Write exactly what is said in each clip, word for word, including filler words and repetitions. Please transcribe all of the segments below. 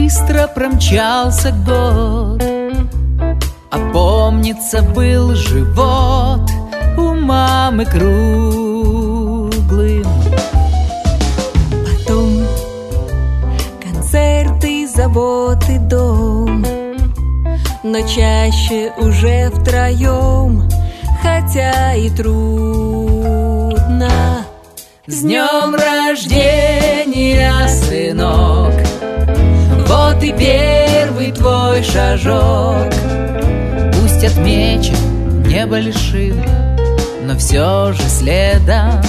Быстро промчался год, а помнится, был живот у мамы круглым. Потом концерты, заботы, дом, но чаще уже втроем, хотя и трудно. С днем рождения, сынок! Вот и первый твой шажок. Пусть отмечен небольшим, но все же следом.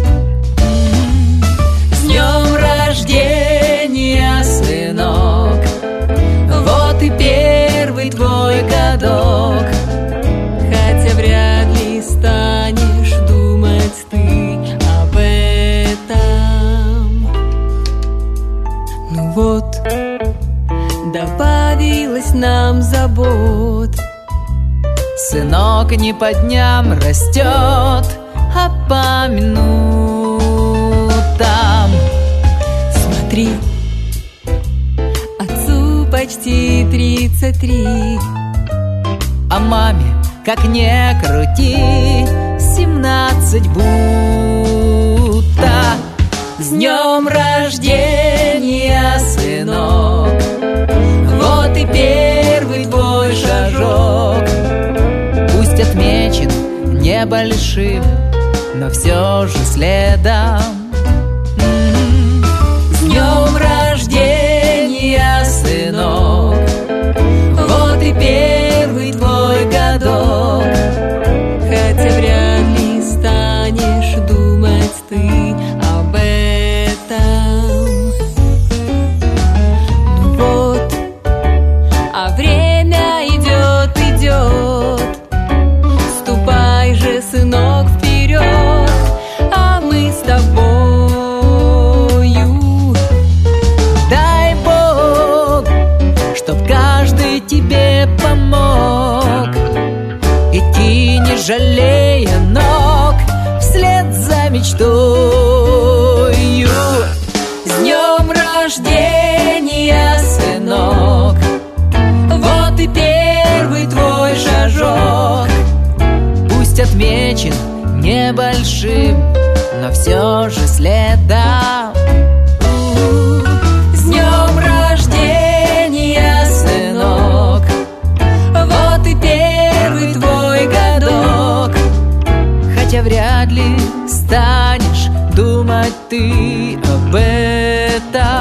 С днем рождения, сынок! Вот и первый твой годок. Хотя вряд ли станешь думать ты об этом. Ну вот, добавилось нам забот. Сынок не по дням растет, а по минутам. Смотри, отцу почти тридцать три, а маме, как ни крути, семнадцать будто. С днем рождения, сынок! Вот и первый твой шажок. Пусть отмечен небольшим, но все же следом. С днем рождения, сынок! Вот и первый твой годок. хотя вряд ли станешь думать ты об этом. Ну вот, а время идет, идет. Ступай же, сынок, вперед, а мы с тобою. Дай Бог, чтоб каждый тебе помог, идти не жалея ног вслед за мечтою. С днем рождения, сынок! Вот и первый твой шажок. Пусть отмечен небольшим, но все же следом. С днем рождения, сынок! Вот и первый твой годок. Хотя вряд ли станешь думать ты об этом.